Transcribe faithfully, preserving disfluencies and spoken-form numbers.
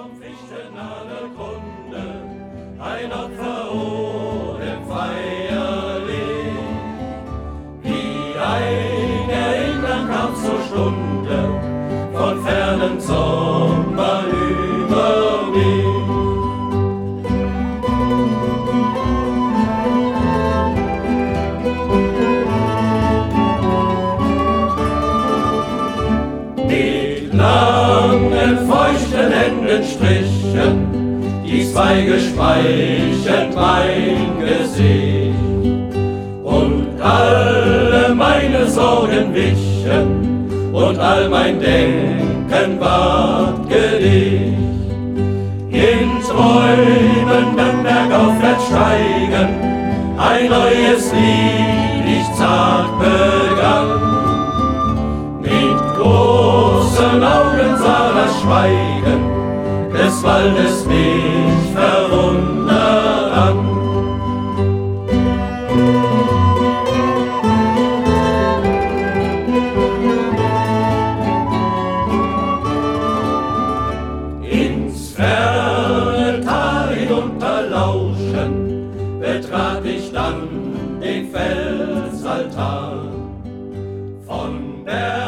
vom Fichten alle Kunde, ein Opfer ohne feierlich, wie ein Erinnern kam zur Stunde, von fernen Sommer über mich. Mit langen, feuchten Händen strichen die Zweige speichend mein Gesicht, und alle meine Sorgen wichen, und all mein Denken ward Gedicht. In Träumen dann bergaufwärts steigen, ein neues Lied ich zart begann. Mit großen Augen sah das Schweigen des Waldes mich verwundert an. Ins ferne Tal hinunterlauschen betrat ich dann den Felsaltar. Von Berg